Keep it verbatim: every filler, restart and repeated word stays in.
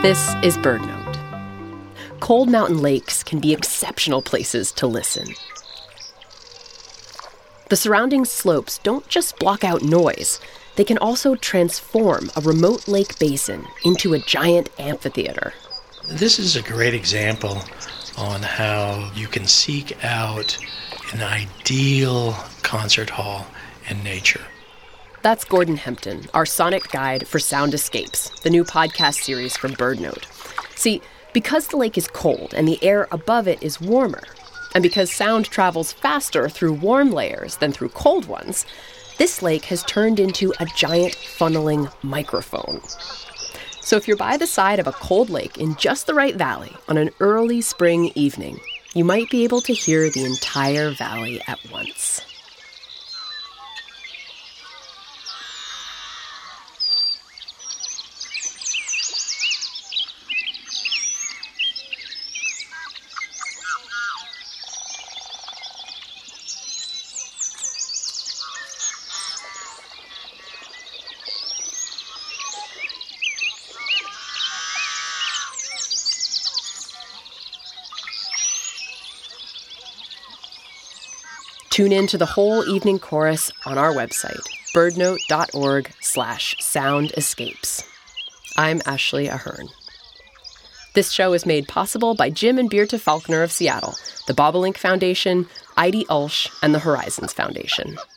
This is BirdNote. Cold mountain lakes can be exceptional places to listen. The surrounding slopes don't just block out noise. They can also transform a remote lake basin into a giant amphitheater. This is a great example on how you can seek out an ideal concert hall in nature. That's Gordon Hempton, our sonic guide for Sound Escapes, the new podcast series from BirdNote. See, because the lake is cold and the air above it is warmer, and because sound travels faster through warm layers than through cold ones, this lake has turned into a giant funneling microphone. So if you're by the side of a cold lake in just the right valley on an early spring evening, you might be able to hear the entire valley at once. Tune in to the whole evening chorus on our website, birdnote.org slash sound escapes. I'm Ashley Ahern. This show is made possible by Jim and Birte Faulkner of Seattle, the Bobolink Foundation, Heidi Ulsh, and the Horizons Foundation.